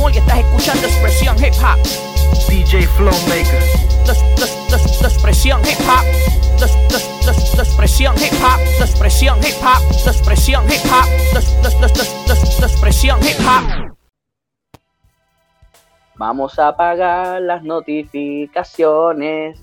Samuel y estás escuchando Expresión Hip Hop. DJ Flowmaker. Expresión Hip Hop. Expresión Hip Hop. Expresión Hip Hop. Expresión Hip Hop. Expresión Hip Hop. Vamos a apagar las notificaciones.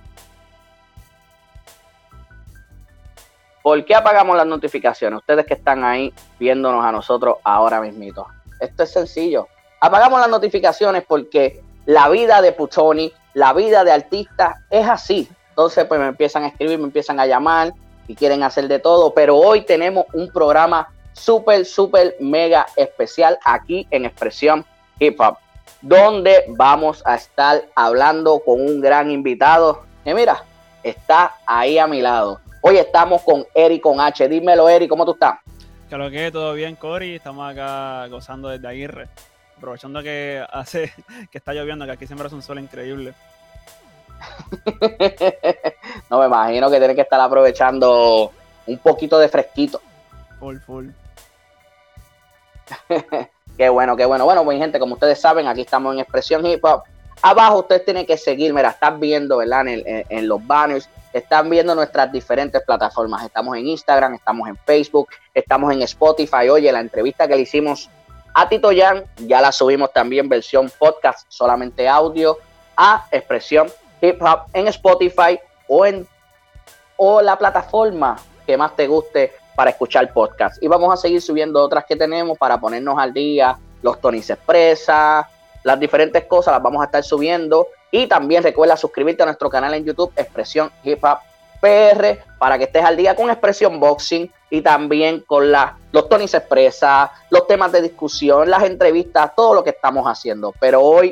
¿Por qué apagamos las notificaciones? Ustedes que están ahí viéndonos a nosotros ahora mismito. Esto es sencillo. Apagamos las notificaciones porque la vida de Puchoni, la vida de artistas es así. Entonces pues me empiezan a escribir, me empiezan a llamar y quieren hacer de todo. Pero hoy tenemos un programa súper mega especial aquí en Expresión Hip Hop, donde vamos a estar hablando con un gran invitado que mira, está ahí a mi lado. Hoy estamos con Eri con H. Dímelo, Eri, ¿cómo tú estás? Que lo que todo bien, Cory. Estamos acá gozando desde Aguirre, aprovechando que está lloviendo, que aquí siempre hace un sol increíble. No, me imagino que tienen que estar aprovechando un poquito de fresquito. Full. Qué bueno. Bueno, mi gente, como ustedes saben, aquí estamos en Expresión Hip Hop. Abajo ustedes tienen que seguir, mira, están viendo, ¿verdad? En los banners, están viendo nuestras diferentes plataformas. Estamos en Instagram, estamos en Facebook, estamos en Spotify. Oye, la entrevista que le hicimos a Tito Yan, ya la subimos también versión podcast, solamente audio, a Expresión Hip Hop en Spotify o la plataforma que más te guste para escuchar podcast. Y vamos a seguir subiendo otras que tenemos para ponernos al día, los Tony se expresa, las diferentes cosas las vamos a estar subiendo. Y también recuerda suscribirte a nuestro canal en YouTube, Expresión Hip Hop PR, para que estés al día con Expresión Boxing y también con los Tony se expresa, los temas de discusión, las entrevistas, todo lo que estamos haciendo. Pero hoy,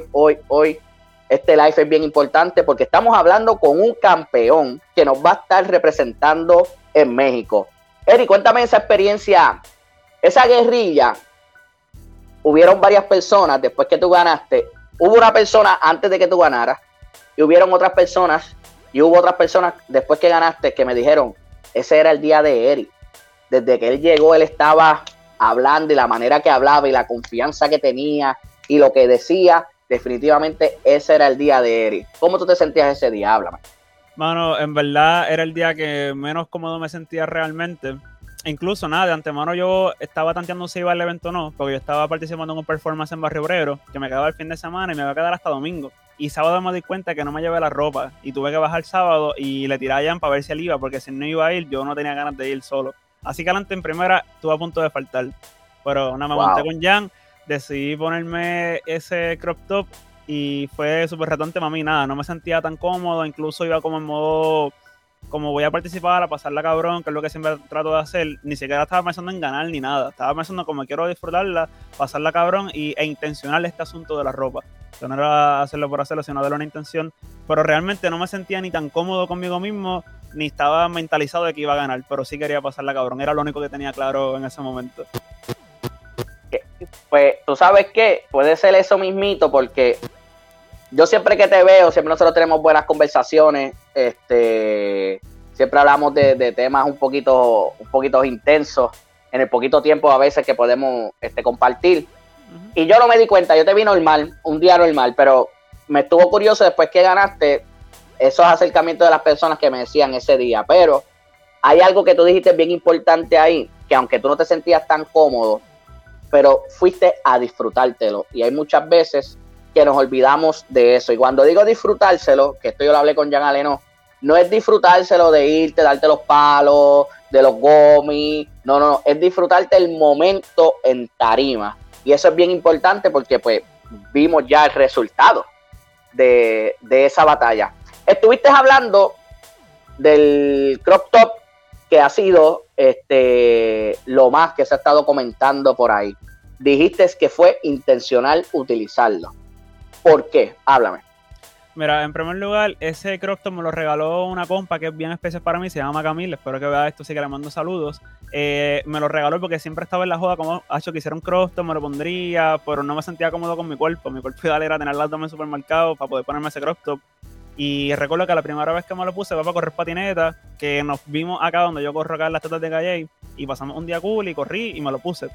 este live es bien importante porque estamos hablando con un campeón que nos va a estar representando en México. Eri, cuéntame esa experiencia, esa guerrilla. Hubieron varias personas después que tú ganaste. Hubo una persona antes de que tú ganaras y hubieron otras personas y hubo otras personas después que ganaste que me dijeron, ese era el día de Eri. Desde que él llegó, él estaba hablando y la manera que hablaba y la confianza que tenía y lo que decía, definitivamente ese era el día de Eri. ¿Cómo tú te sentías ese día? Háblame. Mano, en verdad era el día que menos cómodo me sentía realmente. Incluso nada, de antemano yo estaba tanteando si iba al evento o no, porque yo estaba participando en un performance en Barrio Obrero, que me quedaba el fin de semana y me iba a quedar hasta domingo. Y sábado me di cuenta que no me llevé la ropa y tuve que bajar sábado y le tiré a Jan para ver si él iba, porque si no iba a ir, yo no tenía ganas de ir solo. Así que adelante en primera estuve a punto de faltar. Pero nada, me aguanté con Jan, decidí ponerme ese crop top y fue súper retante para mí, nada, no me sentía tan cómodo, incluso iba como en modo, como voy a participar, a pasarla cabrón, que es lo que siempre trato de hacer, ni siquiera estaba pensando en ganar ni nada, estaba pensando como quiero disfrutarla, pasarla cabrón e intencional este asunto de la ropa. Yo no era hacerlo por hacerlo, sino darle una intención, pero realmente no me sentía ni tan cómodo conmigo mismo, ni estaba mentalizado de que iba a ganar, pero sí quería pasarla cabrón, era lo único que tenía claro en ese momento. Pues tú sabes qué, puede ser eso mismito, porque yo siempre que te veo, siempre nosotros tenemos buenas conversaciones, siempre hablamos de temas un poquito intensos, en el poquito tiempo a veces que podemos compartir. Uh-huh. Y yo no me di cuenta, yo te vi normal, un día normal, pero me estuvo curioso después que ganaste esos acercamientos de las personas que me decían ese día, pero hay algo que tú dijiste bien importante ahí, que aunque tú no te sentías tan cómodo, pero fuiste a disfrutártelo, y hay muchas veces que nos olvidamos de eso, y cuando digo disfrutárselo, que esto yo lo hablé con Jan Aleno, no es disfrutárselo de irte, darte los palos, de los gomis, no, es disfrutarte el momento en tarima, y eso es bien importante porque pues vimos ya el resultado de esa batalla. Estuviste hablando del crop top, que ha sido lo más que se ha estado comentando por ahí. Dijiste que fue intencional utilizarlo. ¿Por qué? Háblame. Mira, en primer lugar, ese crop top me lo regaló una compa que es bien especial para mí, se llama Camila, espero que vea esto, así que le mando saludos. Me lo regaló porque siempre estaba en la joda como, que hiciera un crop top, me lo pondría, pero no me sentía cómodo con mi cuerpo ideal era tener las dos en el supermercado para poder ponerme ese crop top. Y recuerdo que la primera vez que me lo puse fue para correr patineta, que nos vimos acá donde yo corro acá en las tetas de Calle, y pasamos un día cool y corrí y me lo puse.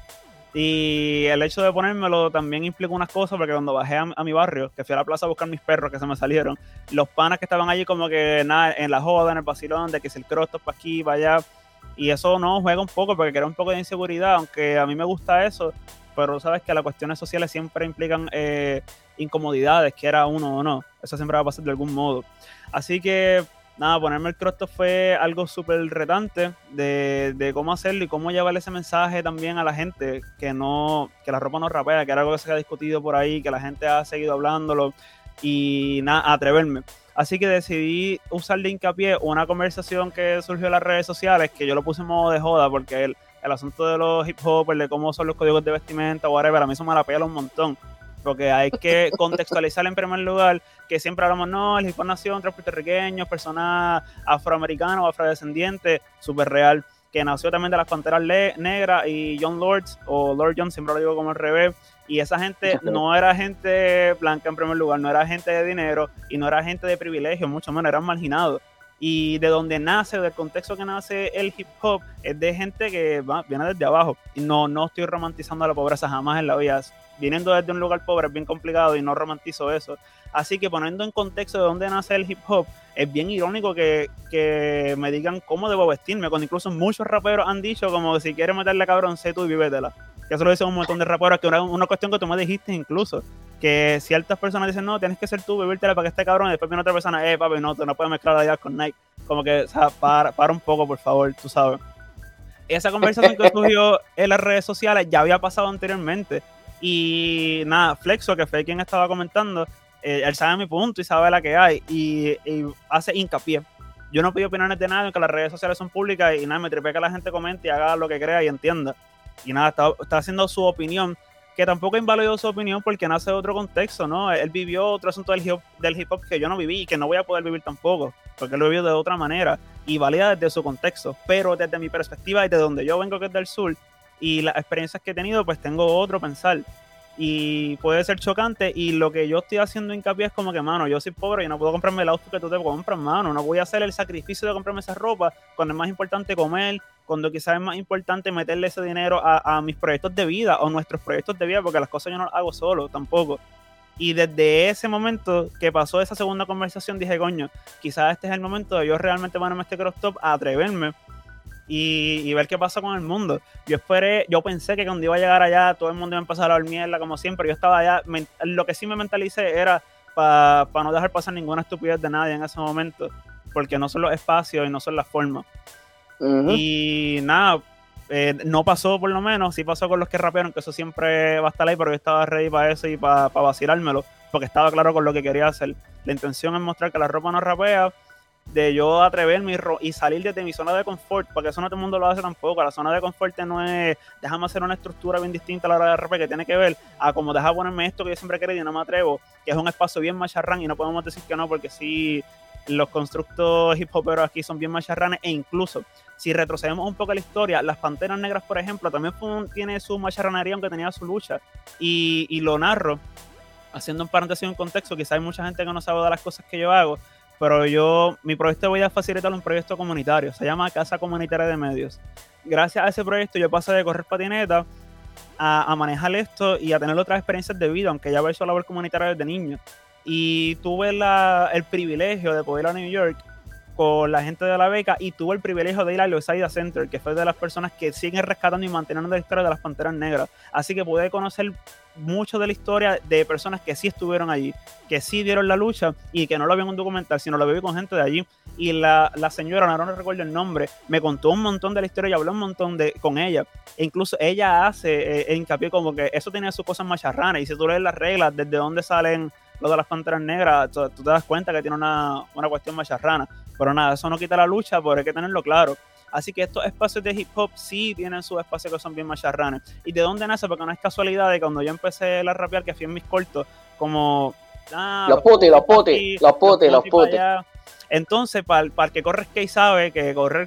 Y el hecho de ponérmelo también implica unas cosas, porque cuando bajé a mi barrio, que fui a la plaza a buscar mis perros que se me salieron, los panas que estaban allí como que nada, en la joda, en el vacilón, de que si el cross está para aquí, para allá, y eso no juega un poco porque crea un poco de inseguridad, aunque a mí me gusta eso, pero sabes que las cuestiones sociales siempre implican incomodidades, quiera uno o no, eso siempre va a pasar de algún modo. Así que nada, ponerme el crop top fue algo súper retante de cómo hacerlo y cómo llevarle ese mensaje también a la gente, que la ropa no rapea, que era algo que se ha discutido por ahí, que la gente ha seguido hablándolo, y nada, atreverme. Así que decidí usar de hincapié una conversación que surgió en las redes sociales, que yo lo puse en modo de joda, porque el asunto de los hip hop, de cómo son los códigos de vestimenta, whatever, a mí eso me la pela un montón. Porque hay que contextualizar en primer lugar que siempre hablamos, no, el hip hop nació entre puertorriqueños, personas afroamericanas o afrodescendientes, súper real, que nació también de las Panteras Negras y John Lords, o Lord John, siempre lo digo como al revés, y esa gente no era gente blanca en primer lugar, no era gente de dinero y no era gente de privilegio, mucho menos, eran marginados. Y de donde nace, del contexto que nace el hip hop, es de gente que viene desde abajo. Y no estoy romantizando la pobreza jamás en la vida. Viniendo desde un lugar pobre es bien complicado y no romantizo eso. Así que poniendo en contexto de dónde nace el hip hop, es bien irónico que me digan cómo debo vestirme, cuando incluso muchos raperos han dicho como si quieres meterle cabrón, sé tú y vívetela. Que eso lo dicen un montón de raperos, que era una cuestión que tú me dijiste incluso, que ciertas personas dicen, no, tienes que ser tú, vivírtela para que esté cabrón, y después viene otra persona, papi, no, tú no puedes mezclar Adidas con Nike. Como que, o sea, para un poco, por favor, tú sabes. Esa conversación que surgió en las redes sociales ya había pasado anteriormente. Y nada, Flexo, que fue quien estaba comentando, él sabe mi punto y sabe la que hay, y hace hincapié. Yo no pido opiniones de nadie, que las redes sociales son públicas, y nada, me tripé que la gente comente y haga lo que crea y entienda. Y nada, está haciendo su opinión, que tampoco invalidó su opinión porque nace de otro contexto, ¿no? Él vivió otro asunto del hip hop que yo no viví y que no voy a poder vivir tampoco, porque él lo vivió de otra manera y valida desde su contexto, pero desde mi perspectiva y de donde yo vengo, que es del sur, y las experiencias que he tenido, pues tengo otro pensar. Y puede ser chocante, y lo que yo estoy haciendo hincapié es como que, mano, yo soy pobre y no puedo comprarme el outfit que tú te compras, mano, no voy a hacer el sacrificio de comprarme esa ropa cuando es más importante comer, cuando quizás es más importante meterle ese dinero a mis proyectos de vida o nuestros proyectos de vida, porque las cosas yo no las hago solo tampoco. Y desde ese momento que pasó esa segunda conversación dije, coño, quizás este es el momento de yo realmente ponerme este crop top, a atreverme y ver qué pasa con el mundo. Yo pensé que cuando iba a llegar allá todo el mundo iba a empezar a hablar mierda como siempre. Yo estaba allá, lo que sí me mentalicé era para no dejar pasar ninguna estupidez de nadie en ese momento, porque no son los espacios y no son las formas. Y nada, no pasó, por lo menos, sí pasó con los que rapearon, que eso siempre va a estar ahí, pero yo estaba ready para eso y para vacilármelo, porque estaba claro con lo que quería hacer. La intención es mostrar que la ropa no rapea, de yo atreverme y salir desde mi zona de confort, porque eso no todo el mundo lo hace tampoco. La zona de confort no es déjame hacer una estructura bien distinta a la hora de rap, que tiene que ver a como deja ponerme esto que yo siempre quería y no me atrevo, que es un espacio bien macharrán, y no podemos decir que no, porque sí, los constructos hip hoperos aquí son bien macharranes, e incluso si retrocedemos un poco a la historia, las Panteras Negras, por ejemplo, también tiene su macharranería, aunque tenía su lucha, y lo narro haciendo un paréntesis, un contexto. Quizá hay mucha gente que no sabe de las cosas que yo hago, pero mi proyecto voy a facilitar un proyecto comunitario, se llama Casa Comunitaria de Medios. Gracias a ese proyecto yo pasé de correr patineta a manejar esto y a tener otras experiencias de vida, aunque ya había hecho labor comunitaria desde niño. Y tuve el privilegio de poder ir a New York con la gente de la beca, y tuve el privilegio de ir al Osaida Center, que fue de las personas que siguen rescatando y manteniendo la historia de las Panteras Negras. Así que pude conocer mucho de la historia de personas que sí estuvieron allí, que sí dieron la lucha y que no lo vi en un documental, sino lo viví con gente de allí. Y la señora, no recuerdo el nombre, me contó un montón de la historia y hablé un montón con ella. E incluso ella hace hincapié como que eso tenía sus cosas macharranas, y si tú lees las reglas, desde dónde salen lo de las Panteras Negras, tú te das cuenta que tiene una cuestión macharrana. Pero nada, eso no quita la lucha, pero hay que tenerlo claro. Así que estos espacios de hip hop sí tienen sus espacios que son bien macharranes. ¿Y de dónde nace? Porque no es casualidad de cuando yo empecé a rapear, que fui en mis cortos, como... los puti. Entonces, para el que corre skate sabe que correr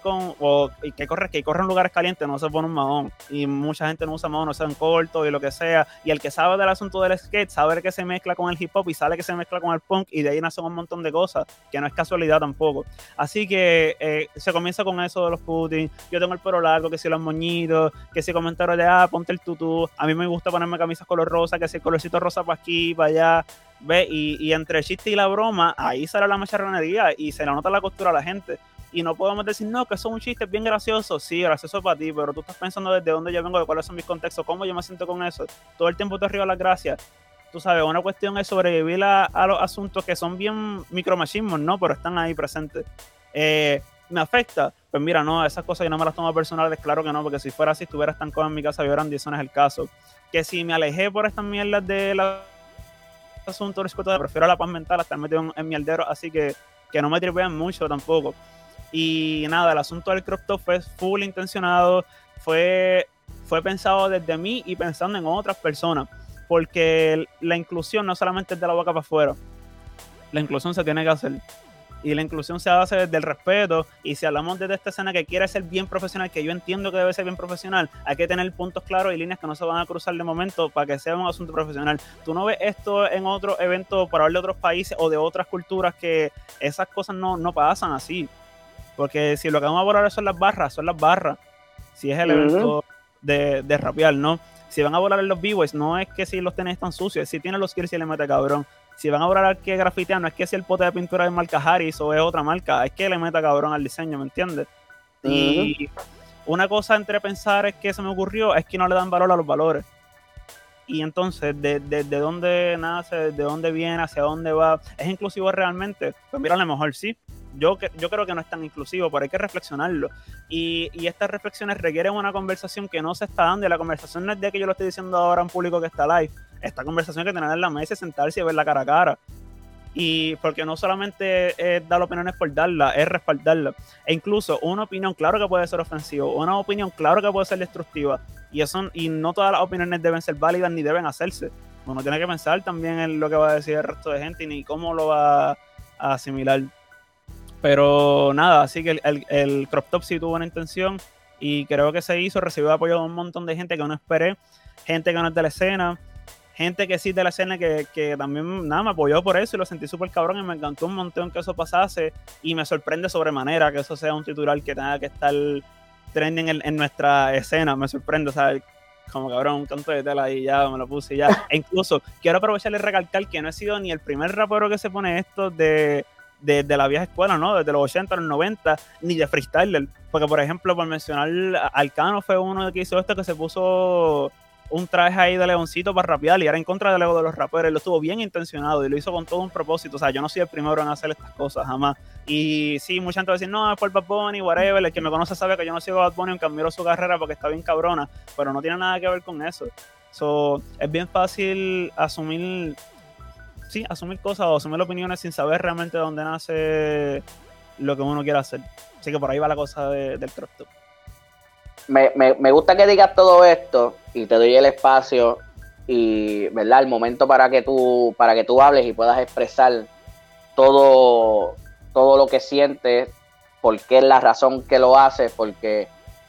que corre en lugares calientes no se pone un mahón. Y mucha gente no usa mahón, no sean cortos y lo que sea. Y el que sabe del asunto del skate sabe que se mezcla con el hip hop y sabe que se mezcla con el punk. Y de ahí nacen un montón de cosas, que no es casualidad tampoco. Así que se comienza con eso de los pudding. Yo tengo el pelo largo, que si los moñitos, que si comentarios de ponte el tutú. A mí me gusta ponerme camisas color rosa, que si el colorcito rosa para aquí, para allá. ¿Ve? Y entre el chiste y la broma, ahí sale la macharronería y se le nota la costura a la gente. Y no podemos decir, no, que eso es un chiste bien gracioso. Sí, gracioso para ti, pero tú estás pensando desde dónde yo vengo, de cuáles son mis contextos, cómo yo me siento con eso. Todo el tiempo te arriba las gracias. Tú sabes, una cuestión es sobrevivir a los asuntos que son bien micromachismos, ¿no? Pero están ahí presentes. ¿Me afecta? Pues mira, no, esas cosas yo no me las tomo personales, claro que no, porque si fuera así, estuviera estancado en mi casa llorando y eso no es el caso. Que si me alejé por estas mierdas de la asunto, prefiero la paz mental a estar metido en mierdero, así que no me tripean mucho tampoco. Y nada, el asunto del crop top fue full intencionado, fue pensado desde mí y pensando en otras personas, porque la inclusión no solamente es de la boca para afuera, la inclusión se tiene que hacer. Y la inclusión se hace desde el respeto. Y si hablamos desde esta escena que quiere ser bien profesional, que yo entiendo que debe ser bien profesional, hay que tener puntos claros y líneas que no se van a cruzar de momento para que sea un asunto profesional. Tú no ves esto en otros eventos para hablar de otros países o de otras culturas, que esas cosas no pasan así. Porque si lo que vamos a abordar son las barras, Si es el evento de rapear, ¿no? Si van a volar en los b-boys, no es que si los tenis están sucios, si tienen los skills y le mete cabrón. Si van a volar al que grafitean, no es que si el pote de pintura es marca Harris o es otra marca, es que le meta cabrón al diseño, ¿me entiendes? Y una cosa entre pensar es que se me ocurrió, es que no le dan valor a los valores. Y entonces, ¿de dónde nace, de dónde viene, hacia dónde va? ¿Es inclusivo realmente? Pues mira, a lo mejor sí. Yo creo que no es tan inclusivo, pero hay que reflexionarlo. Y estas reflexiones requieren una conversación que no se está dando. Y la conversación no es de que yo lo estoy diciendo ahora en público que está live. Esta conversación hay que tener en la mesa, sentarse y verla cara a cara. Y porque no solamente es dar opiniones por darla, es respaldarla. E incluso una opinión, claro que puede ser ofensiva. Una opinión, claro que puede ser destructiva. Y no todas las opiniones deben ser válidas ni deben hacerse. Uno tiene que pensar también en lo que va a decir el resto de gente y ni cómo lo va a asimilar. Pero nada, así que el crop top sí tuvo una intención y creo que se hizo, recibió apoyo de un montón de gente que no esperé, gente que no es de la escena, gente que sí es de la escena que también nada me apoyó por eso y lo sentí súper cabrón y me encantó un montón que eso pasase y me sorprende sobremanera que eso sea un titular que tenga que estar trending en nuestra escena, me sorprende, o sea, como cabrón, un canto de tela y ya me lo puse y ya. E incluso quiero aprovechar y recalcar que no he sido ni el primer rapero que se pone esto de la vieja escuela, ¿no? Desde los 80, los 90, ni de freestyler. Porque, por ejemplo, por mencionar, Alcano fue uno que hizo esto, que se puso un traje ahí de leoncito para rapear y era en contra del ego de los raperos. Lo estuvo bien intencionado y lo hizo con todo un propósito. O sea, yo no soy el primero en hacer estas cosas, jamás. Y sí, mucha gente va a decir, no, es por Bad Bunny, whatever. El que me conoce sabe que yo no sigo a Bad Bunny, aunque admiro su carrera porque está bien cabrona, pero no tiene nada que ver con eso. Es bien fácil asumir cosas o asumir opiniones sin saber realmente de dónde nace lo que uno quiere hacer. Así que por ahí va la cosa del crop top. Me gusta que digas todo esto y te doy el espacio y, ¿verdad?, el momento para que tú hables y puedas expresar todo lo que sientes, por qué es la razón que lo haces, porque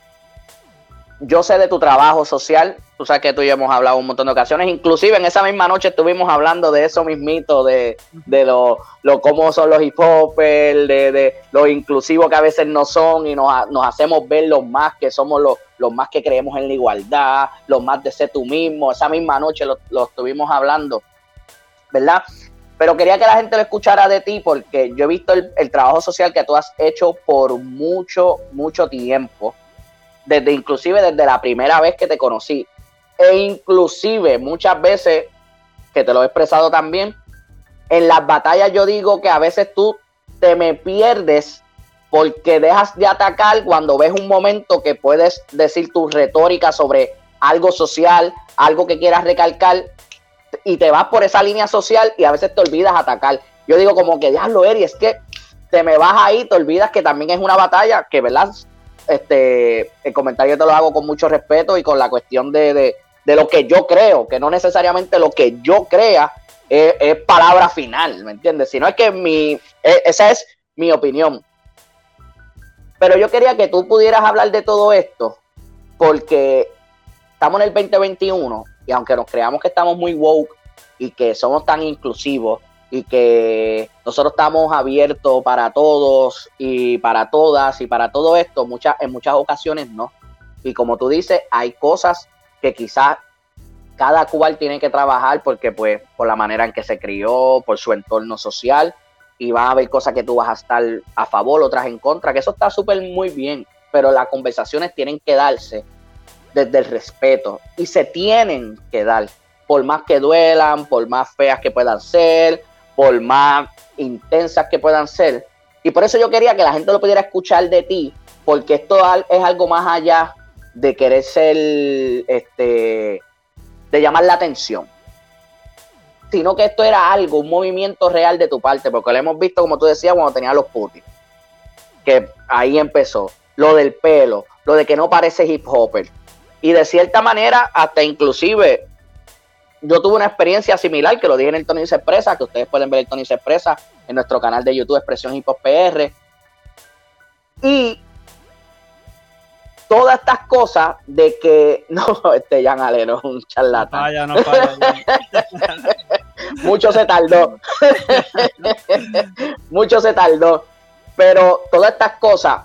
yo sé de tu trabajo social, tú sabes que tú y yo hemos hablado un montón de ocasiones, inclusive en esa misma noche estuvimos hablando de eso mismito, de lo cómo son los hip hopers, de lo inclusivo que a veces no son y nos hacemos ver los más que somos los más que creemos en la igualdad, los más de ser tú mismo. Esa misma noche lo estuvimos hablando, ¿verdad? Pero quería que la gente lo escuchara de ti porque yo he visto el trabajo social que tú has hecho por mucho, mucho tiempo. Inclusive desde la primera vez que te conocí, e inclusive muchas veces, que te lo he expresado también, en las batallas yo digo que a veces tú te me pierdes porque dejas de atacar cuando ves un momento que puedes decir tu retórica sobre algo social, algo que quieras recalcar, y te vas por esa línea social y a veces te olvidas atacar. Yo digo como que, diablo, Eri, es que te me vas ahí, te olvidas que también es una batalla, que verdad, el comentario te lo hago con mucho respeto y con la cuestión de lo que yo creo, que no necesariamente lo que yo crea es palabra final, ¿me entiendes? Sino es que esa es mi opinión. Pero yo quería que tú pudieras hablar de todo esto, porque estamos en el 2021 y aunque nos creamos que estamos muy woke y que somos tan inclusivos y que nosotros estamos abiertos para todos y para todas y para todo esto, en muchas ocasiones no. Y como tú dices, hay cosas que quizás cada cual tiene que trabajar porque pues por la manera en que se crió, por su entorno social, y van a haber cosas que tú vas a estar a favor, otras en contra, que eso está súper muy bien, pero las conversaciones tienen que darse desde el respeto y se tienen que dar, por más que duelan, por más feas que puedan ser, por más intensas que puedan ser. Y por eso yo quería que la gente lo pudiera escuchar de ti, porque esto es algo más allá de querer ser, de llamar la atención, sino que esto era algo, un movimiento real de tu parte, porque lo hemos visto, como tú decías, cuando tenía los putis, que ahí empezó, lo del pelo, lo de que no parece hip hopper, y de cierta manera, hasta inclusive, yo tuve una experiencia similar, que lo dije en el Tony Se Expresa, que ustedes pueden ver el Tony Se Expresa en nuestro canal de YouTube, Expresión Hip Hop PR, y todas estas cosas de que, no, Jan Aleno es un charlatán. No falla. Mucho se tardó. Mucho se tardó. Pero todas estas cosas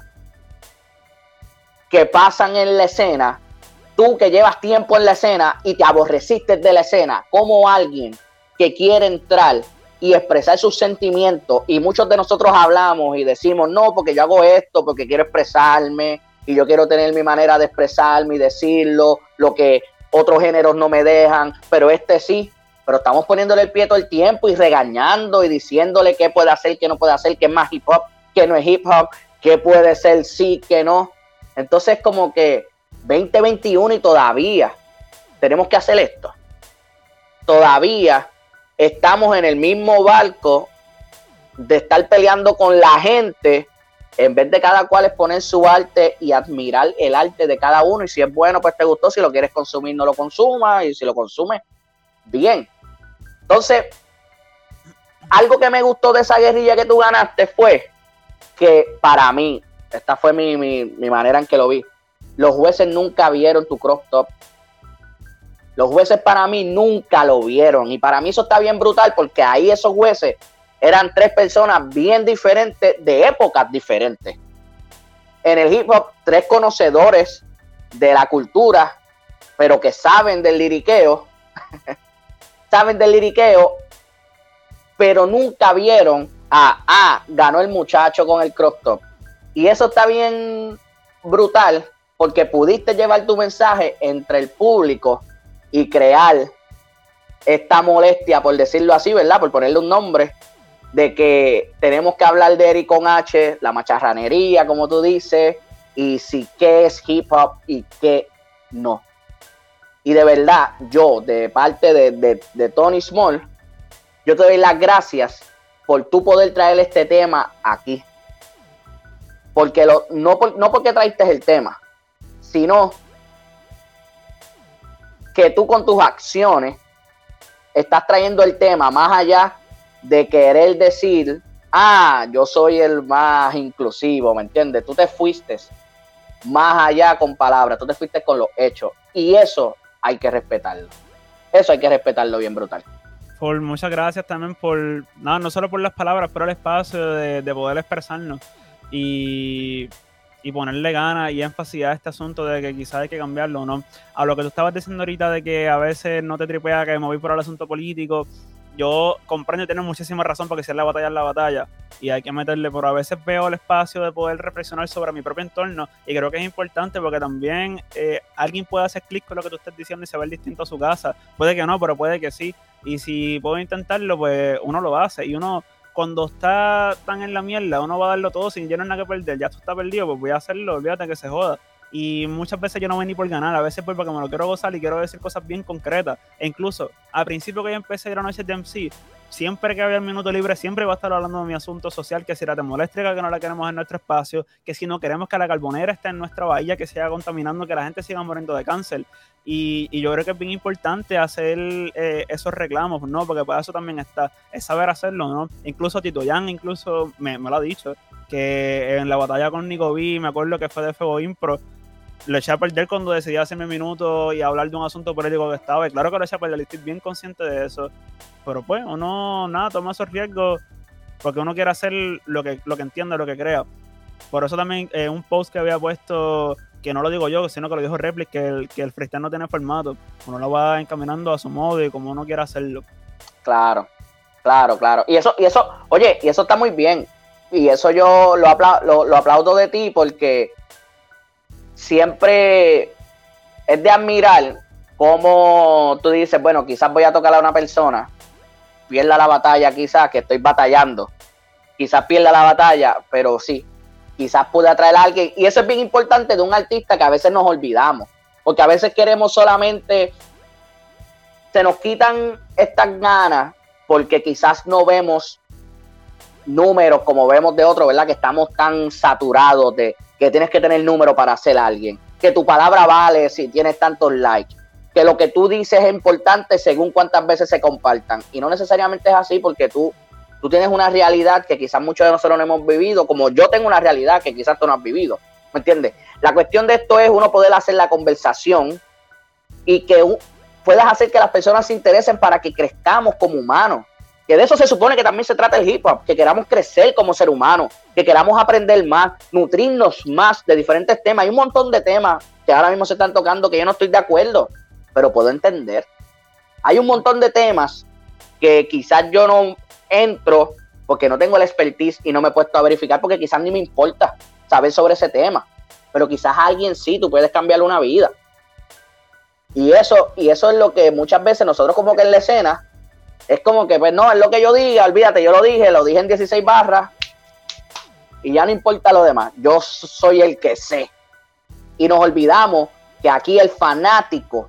que pasan en la escena, tú que llevas tiempo en la escena y te aborreciste de la escena, como alguien que quiere entrar y expresar sus sentimientos, y muchos de nosotros hablamos y decimos, no, porque yo hago esto, porque quiero expresarme, y yo quiero tener mi manera de expresarme y decirlo, lo que otros géneros no me dejan, pero sí. Pero estamos poniéndole el pie todo el tiempo y regañando y diciéndole qué puede hacer, qué no puede hacer, qué es más hip hop, qué no es hip hop, qué puede ser sí, qué no. Entonces como que 2021 y todavía tenemos que hacer esto. Todavía estamos en el mismo barco de estar peleando con la gente, en vez de cada cual exponer su arte y admirar el arte de cada uno, y si es bueno, pues te gustó, si lo quieres consumir, no lo consumas, y si lo consumes, bien. Entonces, algo que me gustó de esa guerrilla que tú ganaste fue que para mí, esta fue mi manera en que lo vi, los jueces nunca vieron tu crop top. Los jueces para mí nunca lo vieron, y para mí eso está bien brutal, porque ahí esos jueces eran 3 personas bien diferentes, de épocas diferentes. En el hip hop, 3 conocedores de la cultura, pero que saben del liriqueo, pero nunca vieron ganó el muchacho con el crop top. Y eso está bien brutal, porque pudiste llevar tu mensaje entre el público y crear esta molestia, por decirlo así, ¿verdad? Por ponerle un nombre, de que tenemos que hablar de Eric con H, la macharranería, como tú dices, y si qué es hip hop y qué no. Y de verdad, yo, de parte de Tony Small, yo te doy las gracias por tú poder traer este tema aquí. Porque no porque traiste el tema, sino que tú con tus acciones estás trayendo el tema más allá de querer decir, yo soy el más inclusivo, ¿me entiendes? Tú te fuiste más allá con palabras, tú te fuiste con los hechos, y eso hay que respetarlo. Eso hay que respetarlo bien brutal. Muchas gracias también no solo por las palabras, pero el espacio de poder expresarnos y ponerle ganas y énfasis a este asunto de que quizás hay que cambiarlo, ¿no? A lo que tú estabas diciendo ahorita de que a veces no te tripea que me voy por el asunto político, yo comprendo y tienes muchísima razón, porque si es la batalla y hay que meterle, pero a veces veo el espacio de poder reflexionar sobre mi propio entorno, y creo que es importante porque también alguien puede hacer clic con lo que tú estás diciendo y se ve distinto a su casa. Puede que no, pero puede que sí, y si puedo intentarlo, pues uno lo hace, y uno cuando está tan en la mierda, uno va a darlo todo sin llenar nada que perder. Ya tú estás perdido, pues voy a hacerlo, olvídate que se joda. Y muchas veces yo no voy ni por ganar, a veces porque me lo quiero gozar y quiero decir cosas bien concretas. E incluso, al principio que yo empecé a ir a noches de MC, siempre que había el minuto libre, siempre iba a estar hablando de mi asunto social, que si la termoeléctrica que no la queremos en nuestro espacio, que si no queremos que la carbonera esté en nuestra bahía, que siga contaminando, que la gente siga muriendo de cáncer. Y yo creo que es bien importante hacer esos reclamos, ¿no? Porque para eso también está, es saber hacerlo, ¿no? Incluso Tito Yan me lo ha dicho, que en la batalla con Nico B, me acuerdo que fue de Fuego Impro, lo eché a perder cuando decidí hacerme minutos y hablar de un asunto político que estaba, y claro que lo eché a perder, estoy bien consciente de eso, pero pues uno, nada, toma esos riesgos porque uno quiere hacer lo que entiende, lo que crea. Por eso también un post que había puesto, que no lo digo yo, sino que lo dijo Replic, que el freestyle no tiene formato, uno lo va encaminando a su modo y como uno quiera hacerlo. Claro. Y eso, oye, y eso está muy bien, y eso yo lo aplaudo de ti, porque siempre es de admirar cómo tú dices, bueno, quizás voy a tocar a una persona, pierda la batalla, quizás que estoy batallando, quizás pierda la batalla, pero sí, quizás pude atraer a alguien, y eso es bien importante de un artista, que a veces nos olvidamos, porque a veces queremos solamente, se nos quitan estas ganas, porque quizás no vemos números como vemos de otros, ¿verdad? Que estamos tan saturados de que tienes que tener número para ser alguien, que tu palabra vale si tienes tantos likes, que lo que tú dices es importante según cuántas veces se compartan, y no necesariamente es así, porque tú tienes una realidad que quizás muchos de nosotros no hemos vivido, como yo tengo una realidad que quizás tú no has vivido, ¿me entiendes? La cuestión de esto es uno poder hacer la conversación y que puedas hacer que las personas se interesen para que crezcamos como humanos, que de eso se supone que también se trata el hip hop, que queramos crecer como ser humano, que queramos aprender más, nutrirnos más de diferentes temas. Hay un montón de temas que ahora mismo se están tocando que yo no estoy de acuerdo, pero puedo entender. Hay un montón de temas que quizás yo no entro porque no tengo la expertise y no me he puesto a verificar, porque quizás ni me importa saber sobre ese tema, pero quizás a alguien sí, tú puedes cambiarle una vida. Y eso es lo que muchas veces nosotros como que en la escena, es como que, pues no, es lo que yo diga, olvídate, yo lo dije en 16 barras y ya no importa lo demás, yo soy el que sé. Y nos olvidamos que aquí el fanático,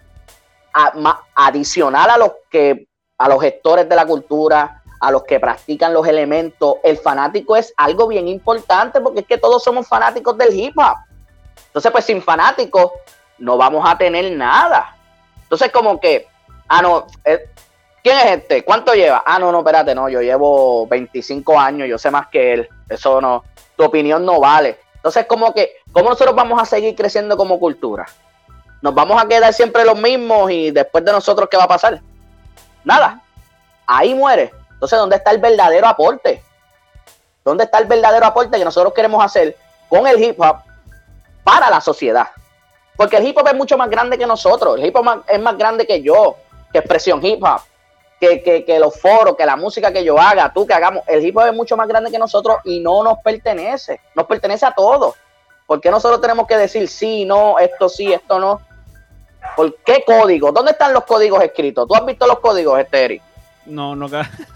adicional a los gestores de la cultura, a los que practican los elementos, el fanático es algo bien importante, porque es que todos somos fanáticos del hip hop. Entonces, pues sin fanáticos no vamos a tener nada. Entonces, como que, ¿quién es este? ¿Cuánto lleva? No, espérate, no, yo llevo 25 años, yo sé más que él. Eso no, tu opinión no vale. Entonces, como que, ¿cómo nosotros vamos a seguir creciendo como cultura? ¿Nos vamos a quedar siempre los mismos y después de nosotros qué va a pasar? Nada. Ahí muere. Entonces, ¿dónde está el verdadero aporte? ¿Dónde está el verdadero aporte que nosotros queremos hacer con el hip hop para la sociedad? Porque el hip hop es mucho más grande que nosotros. El hip hop es más grande que yo, que Expresión Hip Hop, que los foros, que la música que yo haga, tú que hagamos. El hip hop es mucho más grande que nosotros y no nos pertenece. Nos pertenece a todos. ¿Por qué nosotros tenemos que decir sí, no, esto sí, esto no? ¿Por qué código? ¿Dónde están los códigos escritos? ¿Tú has visto los códigos, Eric? No, ni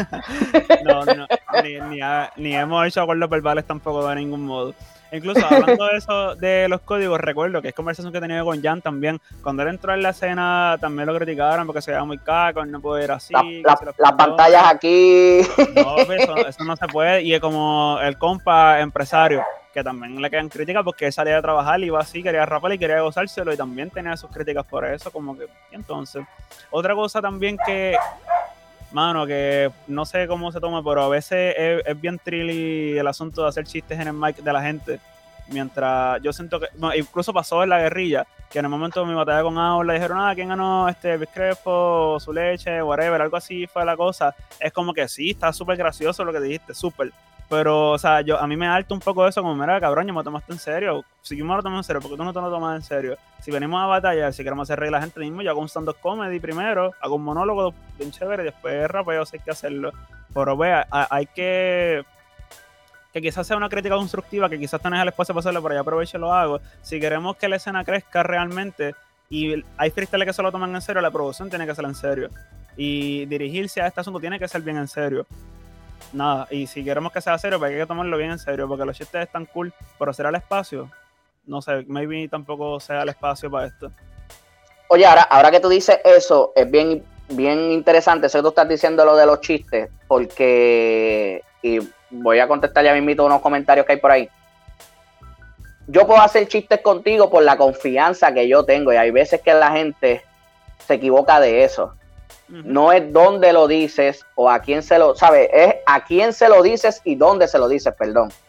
hemos hecho acuerdos verbales tampoco de ningún modo. Incluso hablando de eso, de los códigos, recuerdo que es conversación que he tenido con Jan también. Cuando él entró en la escena, también lo criticaron porque se veía muy caco, no puede ir así. Las pantallas aquí. No, eso no se puede. Y es como el compa empresario, que también le quedan críticas porque él salía a trabajar y iba así, quería rapar y quería gozárselo, y también tenía sus críticas por eso, como que, entonces. Otra cosa también que, mano, que no sé cómo se toma, pero a veces es bien trilly el asunto de hacer chistes en el mic de la gente. Mientras yo siento que, bueno, incluso pasó en la guerrilla, que en el momento de mi batalla con Aula dijeron, ¿quién ganó? Biscrepo, su leche, whatever, algo así fue la cosa. Es como que sí, está súper gracioso lo que dijiste, súper. Pero, o sea, a mí me harta un poco eso, como, mira, cabrón, yo me tomaste en serio. Si yo me lo tomo en serio, ¿por qué tú no te lo tomas en serio? Si venimos a batallar, si queremos hacer reír a la gente mismo, yo hago un stand-up comedy primero, hago un monólogo bien chévere, y después rapeo, si hay que hacerlo. Pero, vea, hay que quizás sea una crítica constructiva, que quizás tenés el espacio para hacerlo, pero yo aprovecho y lo hago. Si queremos que la escena crezca realmente, y hay freestyles que se lo toman en serio, la producción tiene que ser en serio. Y dirigirse a este asunto tiene que ser bien en serio. Nada, y si queremos que sea serio, pues hay que tomarlo bien en serio, porque los chistes están cool, pero será el espacio, no sé, maybe tampoco sea el espacio para esto. Oye, ahora que tú dices eso, es bien interesante eso que tú estás diciendo, lo de los chistes, porque, y voy a contestar ya mismito unos comentarios que hay por ahí. Yo puedo hacer chistes contigo por la confianza que yo tengo, y hay veces que la gente se equivoca de eso. No es dónde lo dices o a quién se lo, ¿sabes? Es a quién se lo dices y dónde se lo dices, perdón.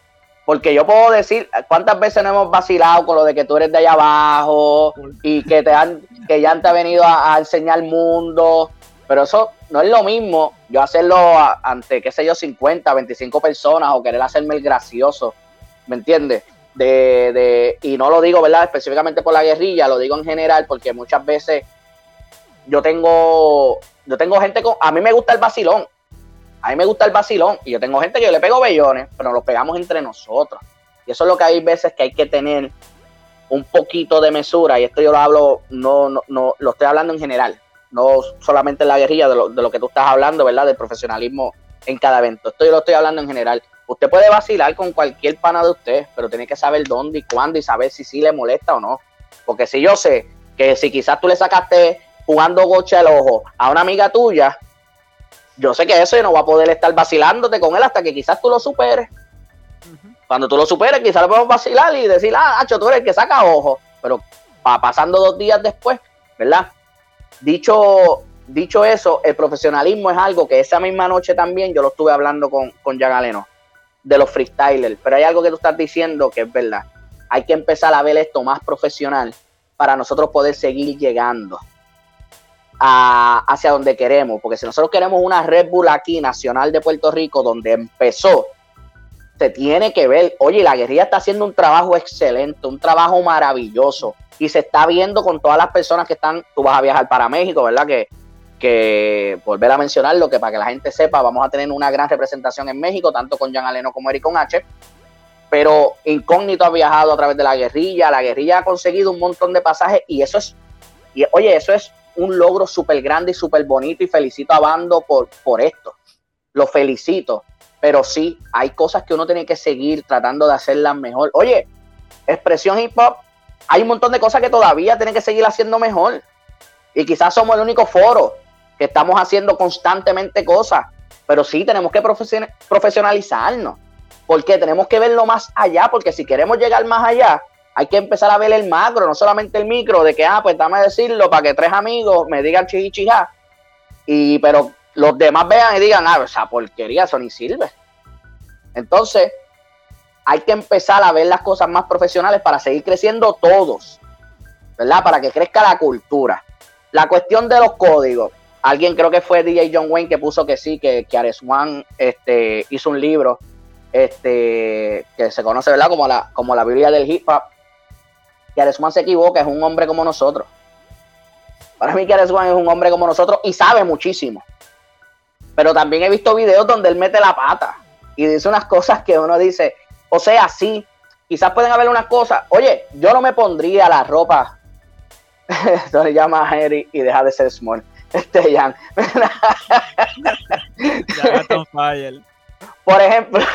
Porque yo puedo decir, ¿cuántas veces no hemos vacilado con lo de que tú eres de allá abajo y que que ya te ha venido a enseñar el mundo? Pero eso no es lo mismo yo hacerlo ante, qué sé yo, 50, 25 personas o querer hacerme el gracioso, ¿me entiendes? Y no lo digo, ¿verdad? Específicamente por la guerrilla, lo digo en general porque muchas veces yo tengo gente a mí me gusta el vacilón. A mí me gusta el vacilón y yo tengo gente que yo le pego bellones, pero nos los pegamos entre nosotros. Y eso es lo que hay veces que hay que tener un poquito de mesura. Y esto yo lo hablo, no lo estoy hablando en general. No solamente en la guerrilla, de lo que tú estás hablando, ¿verdad? Del profesionalismo en cada evento. Esto yo lo estoy hablando en general. Usted puede vacilar con cualquier pana de usted, pero tiene que saber dónde y cuándo y saber si sí le molesta o no. Porque si yo sé que si quizás tú le sacaste jugando goche al ojo a una amiga tuya, yo sé que eso yo no voy a poder estar vacilándote con él hasta que quizás tú lo superes. Cuando tú lo superes, quizás lo podemos vacilar y decir, Nacho, tú eres el que saca ojo. Pero pasando 2 días después, ¿verdad? Dicho eso, el profesionalismo es algo que esa misma noche también yo lo estuve hablando con Jan Galeno, de los freestylers. Pero hay algo que tú estás diciendo que es verdad. Hay que empezar a ver esto más profesional para nosotros poder seguir llegando hacia donde queremos, porque si nosotros queremos una Red Bull aquí, nacional de Puerto Rico, donde empezó, se tiene que ver, oye, la guerrilla está haciendo un trabajo excelente, un trabajo maravilloso, y se está viendo con todas las personas que están, tú vas a viajar para México, ¿verdad? Que volver a mencionarlo, que para que la gente sepa, vamos a tener una gran representación en México, tanto con Jan Galeno como Eric con H, pero Incógnito ha viajado a través de la guerrilla ha conseguido un montón de pasajes, y eso es un logro súper grande y súper bonito, y felicito a Bando por esto. Lo felicito. Pero sí, hay cosas que uno tiene que seguir tratando de hacerlas mejor. Oye, Expresión Hip Hop, hay un montón de cosas que todavía tienen que seguir haciendo mejor. Y quizás somos el único foro que estamos haciendo constantemente cosas. Pero sí, tenemos que profesionalizarnos. Porque tenemos que verlo más allá. Porque si queremos llegar más allá, hay que empezar a ver el macro, no solamente el micro, de que, pues dame decirlo para que 3 amigos me digan chichichá, pero los demás vean y digan, esa porquería, eso ni sirve. Entonces, hay que empezar a ver las cosas más profesionales para seguir creciendo todos, ¿verdad? Para que crezca la cultura. La cuestión de los códigos, alguien creo que fue DJ John Wayne que puso que sí, que Ares One hizo un libro que se conoce, ¿verdad? Como la Biblia del hip hop. Que Ares One se equivoca, es un hombre como nosotros. Para mí que Ares One es un hombre como nosotros y sabe muchísimo. Pero también he visto videos donde él mete la pata y dice unas cosas que uno dice, o sea, sí, quizás pueden haber unas cosas. Oye, yo no me pondría la ropa. Esto le llama a Eric y deja de ser small. Jan. Por ejemplo,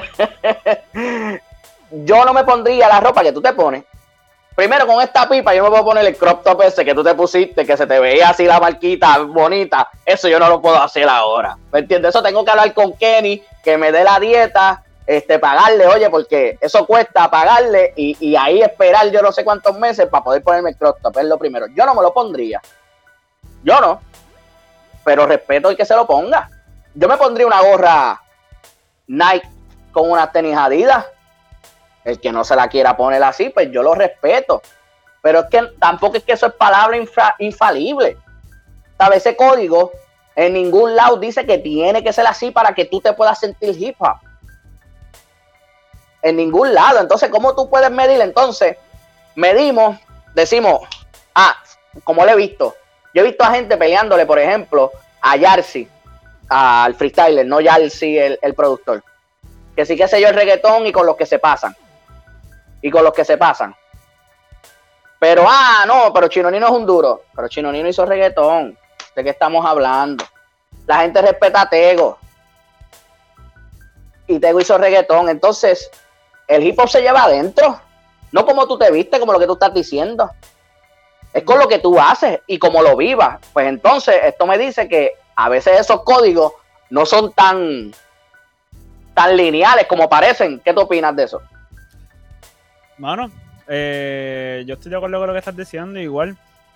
yo no me pondría la ropa que tú te pones. Primero, con esta pipa yo no me puedo poner el crop top ese que tú te pusiste, que se te veía así la marquita bonita. Eso yo no lo puedo hacer ahora. ¿Me entiendes? Eso tengo que hablar con Kenny, que me dé la dieta, pagarle, oye, porque eso cuesta pagarle y ahí esperar yo no sé cuántos meses para poder ponerme el crop top. Es lo primero. Yo no me lo pondría. Yo no. Pero respeto el que se lo ponga. Yo me pondría una gorra Nike con unas tenis Adidas. El que no se la quiera poner así, pues yo lo respeto. Pero es que tampoco es que eso es palabra infalible. ¿Sabes? Ese código en ningún lado dice que tiene que ser así para que tú te puedas sentir hip hop. En ningún lado. Entonces, ¿cómo tú puedes medir? Entonces, medimos, decimos, como lo he visto. Yo he visto a gente peleándole, por ejemplo, a Yarsi, al freestyler, no Yarsi, el productor. Que sí que sé yo el reggaetón y con los que se pasan. Pero, pero Chino Nino es un duro. Pero Chino Nino hizo reggaetón. ¿De qué estamos hablando? La gente respeta a Tego. Y Tego hizo reggaetón. Entonces, el hip hop se lleva adentro. No como tú te viste, como lo que tú estás diciendo. Es con lo que tú haces y como lo vivas. Pues entonces, esto me dice que a veces esos códigos no son tan lineales como parecen. ¿Qué tú opinas de eso? Mano, yo estoy de acuerdo con lo que estás diciendo. Igual,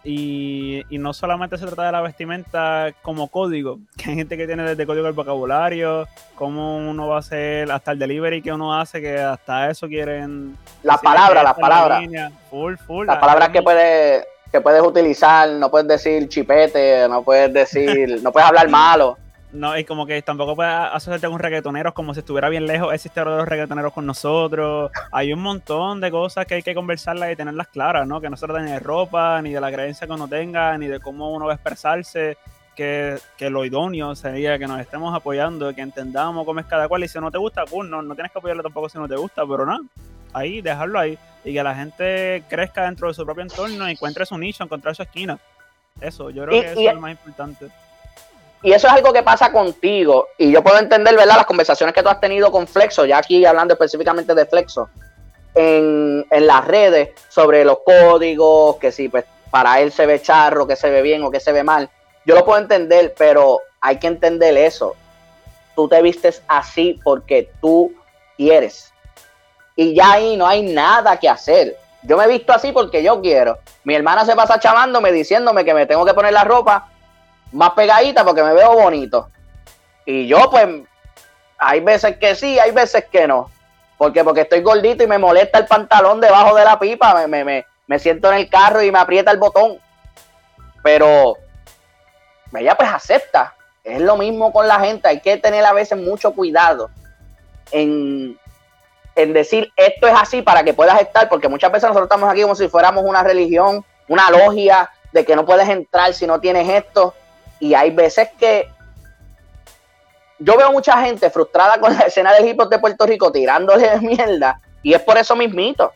Y no solamente se trata de la vestimenta como código, que hay gente que tiene desde código el vocabulario, cómo uno va a hacer, hasta el delivery que uno hace, que hasta eso quieren... Las palabras. Full. Las palabras que puedes utilizar, no puedes decir chipete, no puedes hablar malo. No, y como que tampoco puedes asociarte con reggaetoneros como si estuviera bien lejos ese historia de los reggaetoneros con nosotros. Hay un montón de cosas que hay que conversarlas y tenerlas claras, ¿no? Que no se trata ni de ropa, ni de la creencia que uno tenga, ni de cómo uno va a expresarse. Que lo idóneo sería que nos estemos apoyando, que entendamos cómo es cada cual. Y si no te gusta, cool, no tienes que apoyarlo tampoco si no te gusta, pero nada, ahí, dejarlo ahí. Y que la gente crezca dentro de su propio entorno, encuentre su nicho, encontrar su esquina. Eso, yo creo que eso es lo más importante. Y eso es algo que pasa contigo, y yo puedo entender, ¿verdad?, las conversaciones que tú has tenido con Flexo, ya aquí hablando específicamente de Flexo, en las redes, sobre los códigos, que si pues, para él se ve charro, que se ve bien o que se ve mal. Yo lo puedo entender, pero hay que entender eso. Tú te vistes así porque tú quieres. Y ya ahí no hay nada que hacer. Yo me he visto así porque yo quiero. Mi hermana se pasa chamándome, diciéndome que me tengo que poner la ropa más pegadita porque me veo bonito. Y yo, pues, hay veces que sí, hay veces que no. Porque estoy gordito y me molesta el pantalón debajo de la pipa. Me siento en el carro y me aprieta el botón. Pero ella pues acepta. Es lo mismo con la gente. Hay que tener a veces mucho cuidado en decir esto es así para que puedas estar. Porque muchas veces nosotros estamos aquí como si fuéramos una religión, una logia de que no puedes entrar si no tienes esto. Y hay veces que yo veo mucha gente frustrada con la escena del hip hop de Puerto Rico tirándole mierda, y es por eso mismito.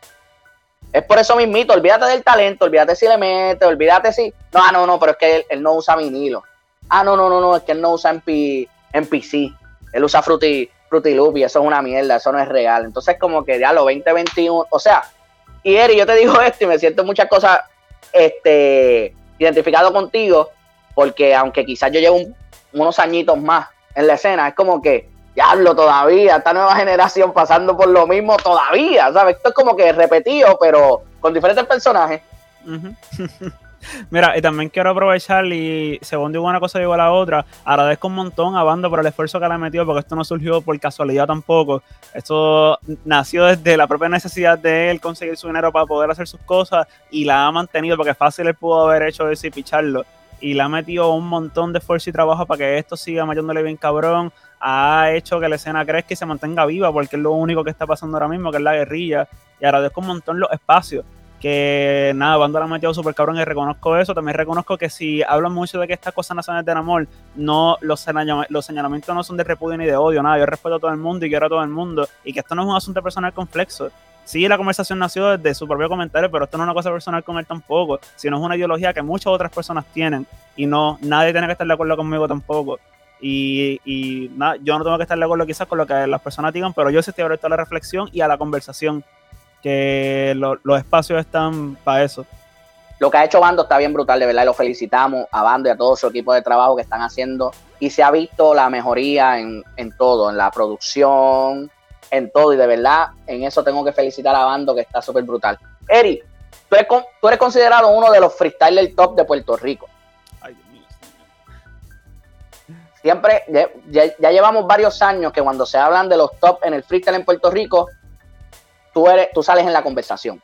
Olvídate del talento, olvídate si le mete, olvídate si... No, pero es que él no usa vinilo. No, es que él no usa MPC. Él usa Fruity Loop y eso es una mierda, eso no es real. Entonces como que ya lo 2021, o sea, y Eri, yo te digo esto y me siento muchas cosas identificado contigo, porque aunque quizás yo llevo unos añitos más en la escena, es como que, diablo, todavía, esta nueva generación pasando por lo mismo todavía, ¿sabes? Esto es como que repetido, pero con diferentes personajes. Uh-huh. Mira, y también quiero aprovechar y según digo una cosa digo la otra, agradezco un montón a Bando por el esfuerzo que le ha metido, porque esto no surgió por casualidad tampoco, esto nació desde la propia necesidad de él conseguir su dinero para poder hacer sus cosas y la ha mantenido, porque fácil él pudo haber hecho eso y picharlo, y le ha metido un montón de esfuerzo y trabajo para que esto siga metiéndole bien cabrón, ha hecho que la escena crezca y se mantenga viva, porque es lo único que está pasando ahora mismo, que es la guerrilla, y agradezco un montón los espacios. Que nada, Bando la ha metido súper cabrón y reconozco eso. También reconozco que si hablan mucho de que estas cosas nacionales del amor, no, los señalamientos no son de repudio ni de odio, nada, yo respeto a todo el mundo y quiero a todo el mundo, y que esto no es un asunto personal con Flexo. Sí, la conversación nació desde su propio comentario, pero esto no es una cosa personal con él tampoco, sino es una ideología que muchas otras personas tienen, y no, nadie tiene que estar de acuerdo conmigo tampoco. Y nada, yo no tengo que estar de acuerdo quizás con lo que las personas digan, pero yo sí estoy abierto a la reflexión y a la conversación, que los espacios están para eso. Lo que ha hecho Bando está bien brutal, de verdad, y lo felicitamos a Bando y a todo su equipo de trabajo que están haciendo, y se ha visto la mejoría en todo, en la producción, en todo, y de verdad, en eso tengo que felicitar a Bando, que está súper brutal. Eri, tú eres considerado uno de los freestylers top de Puerto Rico. Ay, Dios mío. Siempre, ya llevamos varios años que cuando se hablan de los top en el freestyle en Puerto Rico, tú sales en la conversación.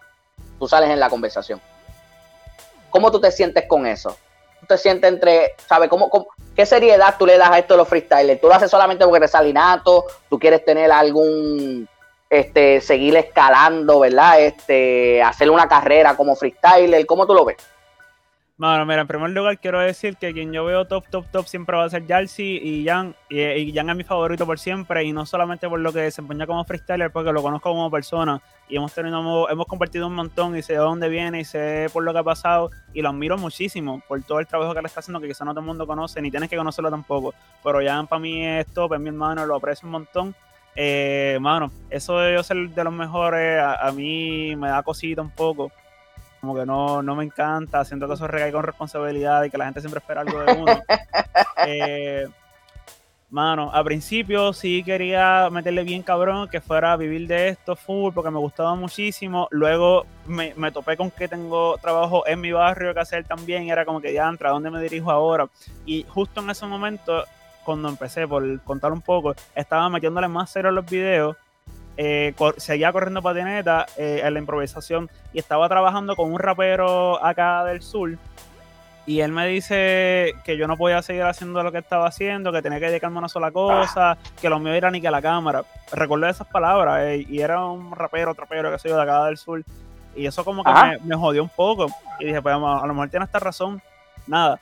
¿Cómo tú te sientes con eso? ¿Tú te sientes sabes, qué seriedad tú le das a esto de los freestylers? ¿Tú lo haces solamente porque eres salinato? ¿Tú quieres tener algún, seguir escalando, verdad? Hacer una carrera como freestyler? ¿Cómo tú lo ves? Bueno, mira, en primer lugar quiero decir que quien yo veo top siempre va a ser Yalsi y Jan. Y Jan es mi favorito por siempre, y no solamente por lo que desempeña como freestyler, porque lo conozco como persona y hemos compartido un montón y sé de dónde viene y sé por lo que ha pasado, y lo admiro muchísimo por todo el trabajo que le está haciendo, que quizá no todo el mundo conoce, ni tienes que conocerlo tampoco, pero Jan para mí es top, es mi hermano, lo aprecio un montón. Mano, eso de yo ser de los mejores a mí me da cosita un poco. Como que no me encanta, siento que eso recae con responsabilidad y que la gente siempre espera algo de uno. Mano, a principio sí quería meterle bien cabrón, que fuera a vivir de esto full, porque me gustaba muchísimo. Luego me topé con que tengo trabajo en mi barrio que hacer también, y era como que ya entra, ¿a dónde me dirijo ahora? Y justo en ese momento, cuando empecé, por contar un poco, estaba metiéndole más serio a los videos, seguía corriendo patineta en la improvisación, y estaba trabajando con un rapero acá del sur. Y él me dice que yo no podía seguir haciendo lo que estaba haciendo, que tenía que dedicarme a una sola cosa, que lo mío era ni que la cámara. Recuerdo esas palabras, y era un rapero, trapero, que soy yo, de acá del sur. Y eso como que me jodió un poco. Y dije, pues a lo mejor tiene esta razón. Nada.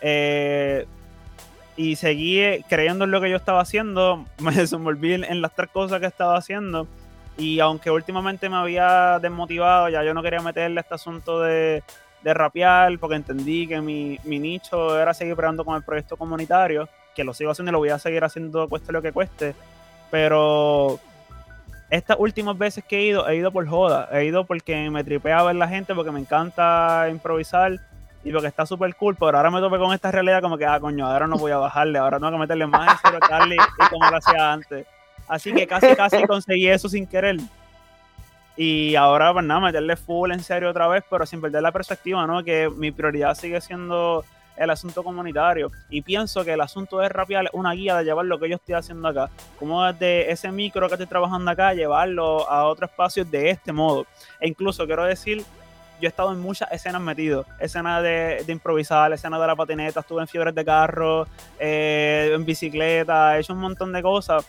Y seguí creyendo en lo que yo estaba haciendo. Me desenvolví en las 3 cosas que estaba haciendo. Y aunque últimamente me había desmotivado, ya yo no quería meterle este asunto de rapear, porque entendí que mi nicho era seguir pegando con el proyecto comunitario, que lo sigo haciendo y lo voy a seguir haciendo cueste lo que cueste, pero estas últimas veces que he ido por joda, he ido porque me tripea ver la gente, porque me encanta improvisar y porque está súper cool, pero ahora me topé con esta realidad como que, coño, ahora no voy a bajarle, ahora tengo que meterle más en serio Charlie y como lo hacía antes. Así que casi conseguí eso sin querer. Y ahora, pues nada, meterle full en serio otra vez, pero sin perder la perspectiva, ¿no? Que mi prioridad sigue siendo el asunto comunitario. Y pienso que el asunto de rapear es una guía de llevar lo que yo estoy haciendo acá. Como desde ese micro que estoy trabajando acá, llevarlo a otro espacio de este modo. E incluso quiero decir, yo he estado en muchas escenas metido. Escenas de improvisar, escenas de la patineta, estuve en fiebres de carro, en bicicleta, he hecho un montón de cosas.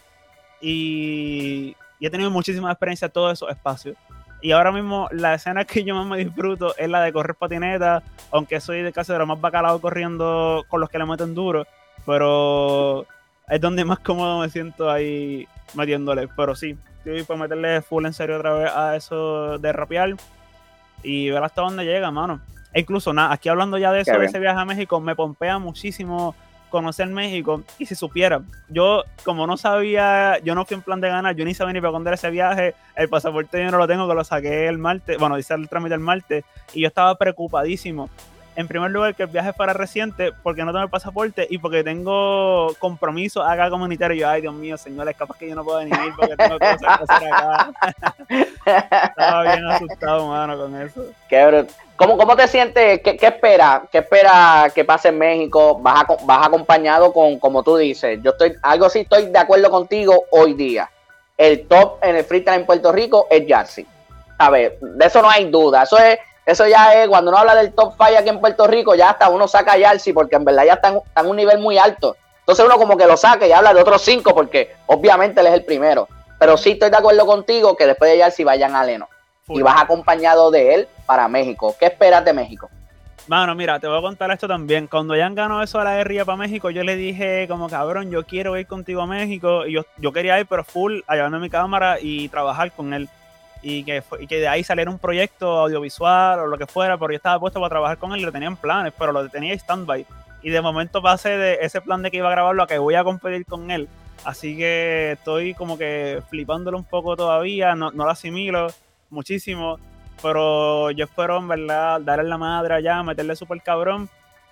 Y he tenido muchísima experiencia en todos esos espacios. Y ahora mismo la escena que yo más me disfruto es la de correr patineta, aunque soy de casi de lo más bacalao corriendo con los que le meten duro, pero es donde más cómodo me siento ahí metiéndole. Pero sí, estoy por meterle full en serio otra vez a eso de rapear y ver hasta dónde llega, mano. E incluso, nada, aquí hablando ya de eso, de ese viaje a México, me pompea muchísimo conocer México. Y si supiera, yo como no sabía, yo no fui en plan de ganar, yo ni sabía ni para dónde era ese viaje, el pasaporte yo no lo tengo, que lo saqué el martes, bueno, hice el trámite el martes, y yo estaba preocupadísimo. En primer lugar, que el viaje fuera reciente, porque no tengo el pasaporte y porque tengo compromisos acá comunitarios. Yo, ay, Dios mío, señores, capaz que yo no puedo venir porque tengo cosas que hacer acá. Estaba bien asustado, mano, con eso. Qué bruto. ¿Cómo te sientes? ¿Qué esperas? ¿Qué esperas que pase en México? ¿Vas acompañado con, como tú dices? Yo estoy de acuerdo contigo hoy día. El top en el freestyle en Puerto Rico es Yarsi. A ver, de eso no hay duda. Eso ya es, cuando uno habla del top 5 aquí en Puerto Rico, ya hasta uno saca a Yarsi, porque en verdad ya está en un nivel muy alto. Entonces uno como que lo saca y habla de otros 5, porque obviamente él es el primero. Pero sí estoy de acuerdo contigo que después de Yarsi vayan a Leno. Y vas acompañado de él para México. ¿Qué esperas de México? Mano, mira, te voy a contar esto también. Cuando ya han ganado eso de la guerrilla para México, yo le dije como, cabrón, yo quiero ir contigo a México. Y yo quería ir, pero full, a llevarme mi cámara y trabajar con él. Y que de ahí saliera un proyecto audiovisual o lo que fuera, pero yo estaba puesto para trabajar con él y lo tenía en planes, pero lo tenía en stand-by. Y de momento pasé de ese plan de que iba a grabarlo a que voy a competir con él. Así que estoy como que flipándolo un poco todavía, no lo asimilo muchísimo, pero yo espero en verdad darle la madre allá, meterle súper cabrón.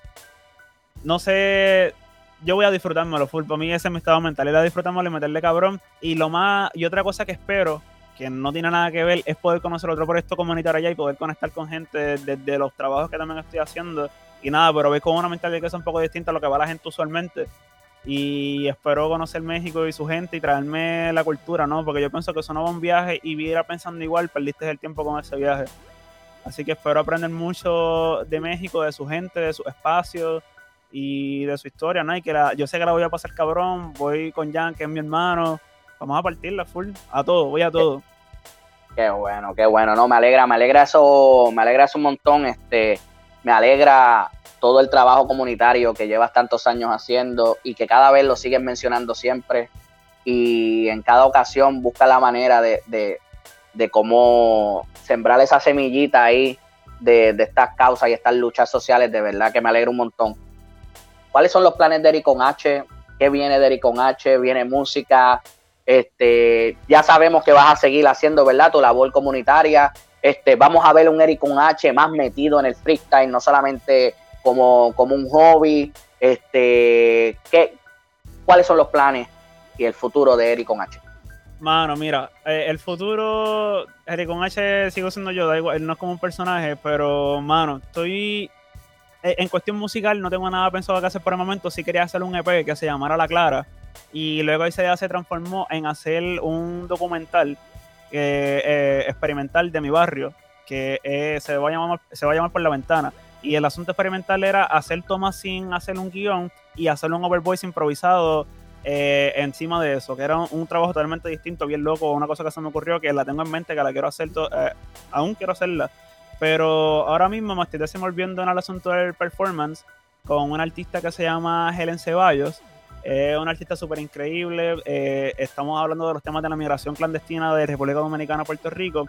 No sé, yo voy a disfrutármelo full, para mí ese es mi estado mental, ir a disfrutármelo y meterle cabrón. Y otra cosa que espero, que no tiene nada que ver, es poder conocer otro proyecto comunitario allá y poder conectar con gente desde los trabajos que también estoy haciendo. Y nada, pero voy con una mentalidad que es un poco distinta a lo que va la gente usualmente. Y espero conocer México y su gente y traerme la cultura, ¿no? Porque yo pienso que eso no va un viaje y viera pensando igual, perdiste el tiempo con ese viaje. Así que espero aprender mucho de México, de su gente, de sus espacios y de su historia, ¿no? Y yo sé que la voy a pasar cabrón, voy con Jan, que es mi hermano, vamos a partirla full, a todo, voy a todo. Qué bueno, no, me alegra eso un montón, me alegra todo el trabajo comunitario que llevas tantos años haciendo y que cada vez lo sigues mencionando siempre y en cada ocasión busca la manera de cómo sembrar esa semillita ahí de estas causas y estas luchas sociales. De verdad que me alegra un montón. ¿Cuáles son los planes de Eric con H? ¿Qué viene de Eric con H? ¿Viene música? Ya sabemos que vas a seguir haciendo, ¿verdad?, tu labor comunitaria. Vamos a ver un Eric con H más metido en el freestyle, no solamente como un hobby. ¿Qué ¿cuáles son los planes y el futuro de Eric con H? Mano, mira, el futuro, Eric con H sigo siendo yo, da igual, él no es como un personaje, pero, mano, estoy, en cuestión musical no tengo nada pensado que hacer por el momento. Sí quería hacer un EP que se llamara La Clara, y luego esa idea se transformó en hacer un documental experimental de mi barrio, que se va a llamar Por la Ventana. Y el asunto experimental era hacer tomas sin hacer un guión y hacer un overvoice improvisado encima de eso, que era un trabajo totalmente distinto, bien loco, una cosa que se me ocurrió, que la tengo en mente, que la quiero hacer, aún quiero hacerla, pero ahora mismo me estoy desenvolviendo en el asunto del performance con una artista que se llama Helen Ceballos. Una artista súper increíble. Estamos hablando de los temas de la migración clandestina de República Dominicana a Puerto Rico.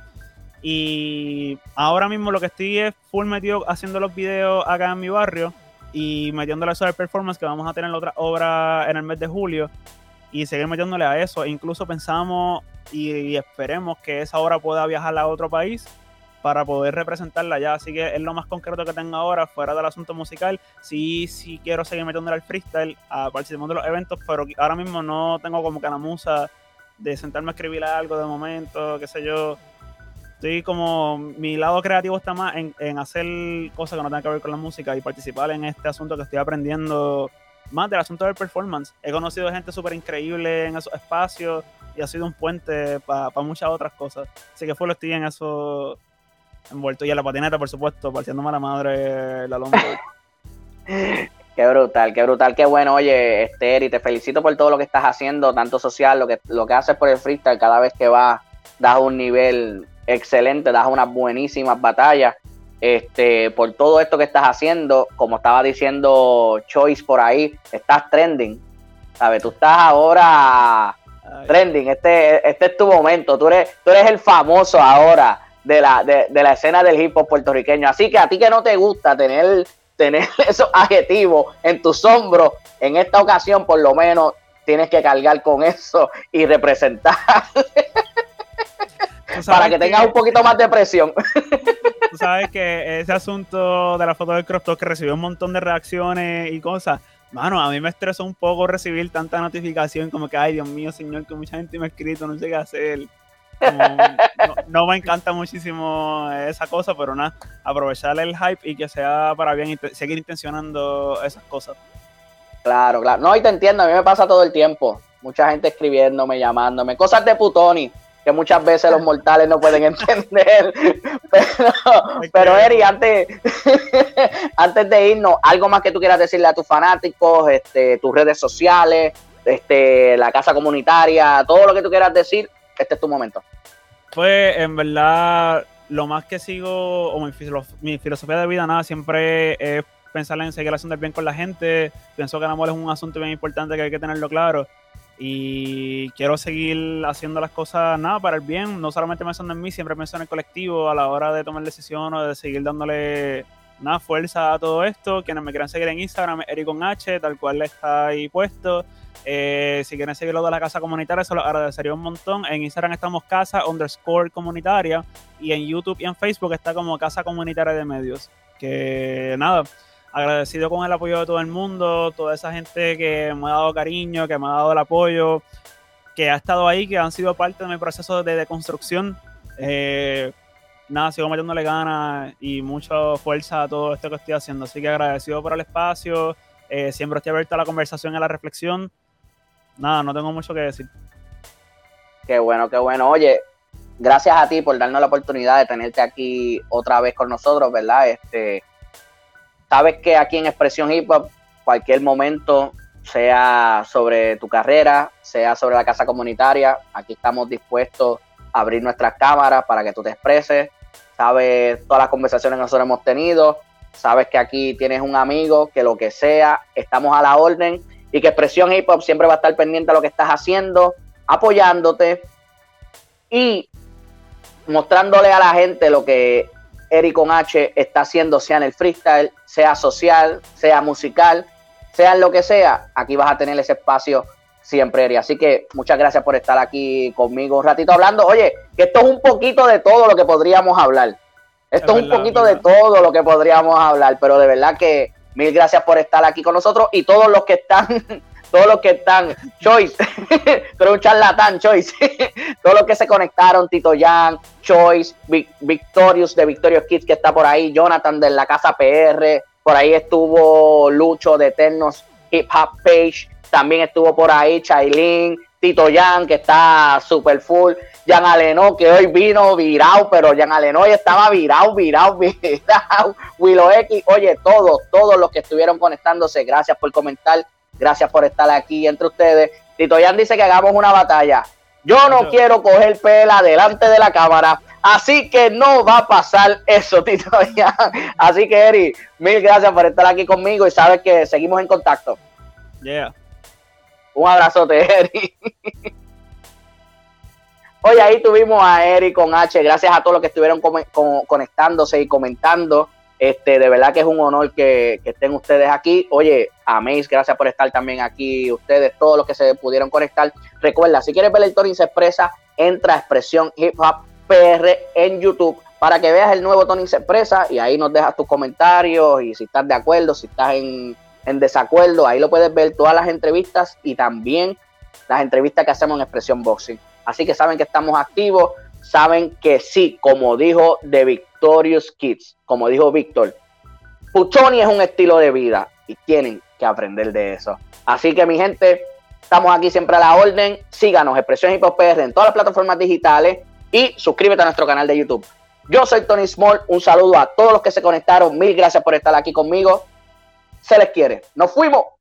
Y ahora mismo lo que estoy es full metido haciendo los videos acá en mi barrio y metiéndole eso al performance, que vamos a tener la otra obra en el mes de julio, y seguir metiéndole a eso. Incluso pensamos y esperemos que esa obra pueda viajar a otro país para poder representarla allá. Así que es lo más concreto que tengo ahora, fuera del asunto musical. Sí quiero seguir metiéndole al freestyle, a participar de los eventos, pero ahora mismo no tengo como que la musa de sentarme a escribir algo de momento, qué sé yo. Estoy como, mi lado creativo está más en hacer cosas que no tengan que ver con la música y participar en este asunto que estoy aprendiendo más del asunto del performance. He conocido gente súper increíble en esos espacios y ha sido un puente para muchas otras cosas. Así que estoy en eso envuelto. Y en la patineta, por supuesto, partiéndome a la madre la lomba. Qué brutal, qué bueno. Oye, Eri, te felicito por todo lo que estás haciendo, tanto social, lo que haces por el freestyle. Cada vez que vas, das un nivel excelente, das unas buenísimas batallas, por todo esto que estás haciendo. Como estaba diciendo Choice por ahí, estás trending, ¿sabes? Tú estás ahora trending, este es tu momento, tú eres el famoso ahora de la escena del hip hop puertorriqueño, así que a ti que no te gusta tener esos adjetivos en tus hombros, en esta ocasión por lo menos tienes que cargar con eso y representar. Para que tengas un poquito más de presión. Tú sabes que ese asunto de la foto del crop top que recibió un montón de reacciones y cosas, mano, a mí me estresó un poco recibir tanta notificación, como que, ay, Dios mío, señor, que mucha gente me ha escrito, no sé qué hacer. No me encanta muchísimo esa cosa, pero nada, aprovechar el hype y que sea para bien y seguir intencionando esas cosas. Claro. No, y te entiendo, a mí me pasa todo el tiempo. Mucha gente escribiéndome, llamándome, cosas de putoni que muchas veces los mortales no pueden entender. Pero Eri, antes de irnos, algo más que tú quieras decirle a tus fanáticos, tus redes sociales, la casa comunitaria, todo lo que tú quieras decir, este es tu momento. Pues en verdad, lo más que sigo, o mi filosofía de vida, nada, siempre es pensar en seguir haciendo el bien con la gente. Pienso que el amor es un asunto bien importante que hay que tenerlo claro. Y quiero seguir haciendo las cosas, nada, para el bien, no solamente pensando en mí, siempre pensando en el colectivo a la hora de tomar decisiones, de seguir dándole nada, fuerza a todo esto. Quienes me quieran seguir en Instagram, Eric con H, tal cual está ahí puesto. Si quieren seguir lo de la casa comunitaria, se lo agradecería un montón. En Instagram estamos casa_comunitaria y en YouTube y en Facebook está como Casa Comunitaria de Medios. Que nada, agradecido con el apoyo de todo el mundo, toda esa gente que me ha dado cariño, que me ha dado el apoyo, que ha estado ahí, que han sido parte de mi proceso de deconstrucción. Nada, sigo metiéndole ganas y mucha fuerza a todo esto que estoy haciendo. Así que agradecido por el espacio, siempre estoy abierto a la conversación y a la reflexión. Nada, no tengo mucho que decir. Qué bueno. Oye, gracias a ti por darnos la oportunidad de tenerte aquí otra vez con nosotros, ¿verdad? Sabes que aquí en Expresión Hip Hop, cualquier momento, sea sobre tu carrera, sea sobre la casa comunitaria, aquí estamos dispuestos a abrir nuestras cámaras para que tú te expreses. Sabes todas las conversaciones que nosotros hemos tenido, sabes que aquí tienes un amigo, que lo que sea, estamos a la orden, y que Expresión Hip Hop siempre va a estar pendiente a lo que estás haciendo, apoyándote y mostrándole a la gente lo que Eric con H está haciendo, sea en el freestyle, sea social, sea musical, sea en lo que sea. Aquí vas a tener ese espacio siempre, Eri. Así que muchas gracias por estar aquí conmigo un ratito hablando. Oye, que esto es un poquito de todo lo que podríamos hablar. Esto es un poquito de todo lo que podríamos hablar, pero de verdad que mil gracias por estar aquí con nosotros y todos los que todos los que están, Choice, pero un charlatán, Choice, todos los que se conectaron, Tito Jan, Choice, Victorious de Victorious Kids que está por ahí, Jonathan de la Casa PR, por ahí estuvo Lucho de Eternos Hip Hop Page, también estuvo por ahí Chailin, Tito Jan que está super full, Jan Aleno que hoy vino virado, pero Jan Aleno hoy estaba virado, Willow X, oye, todos los que estuvieron conectándose, gracias por comentar, gracias por estar aquí entre ustedes. Tito Jan dice que hagamos una batalla. Yo no quiero coger pela delante de la cámara, así que no va a pasar eso, Tito Jan. Así que, Eri, mil gracias por estar aquí conmigo y sabes que seguimos en contacto. Yeah. Un abrazote, Eri. Oye, ahí tuvimos a Eri con H. Gracias a todos los que estuvieron conectándose y comentando. De verdad que es un honor que estén ustedes aquí. Oye, a Mace, gracias por estar también aquí. Ustedes, todos los que se pudieron conectar. Recuerda, si quieres ver el Tony se expresa, entra a Expresión Hip Hop PR en YouTube para que veas el nuevo Tony se expresa y ahí nos dejas tus comentarios y si estás de acuerdo, si estás en desacuerdo, ahí lo puedes ver todas las entrevistas y también las entrevistas que hacemos en Expresión Boxing. Así que saben que estamos activos, saben que sí, como dijo The Victorious Kids, como dijo Víctor, Puchoni es un estilo de vida y tienen que aprender de eso. Así que mi gente, estamos aquí siempre a la orden, síganos, Expresión Hip Hop PR en todas las plataformas digitales y suscríbete a nuestro canal de YouTube. Yo soy Tony Small, un saludo a todos los que se conectaron, mil gracias por estar aquí conmigo, se les quiere, nos fuimos.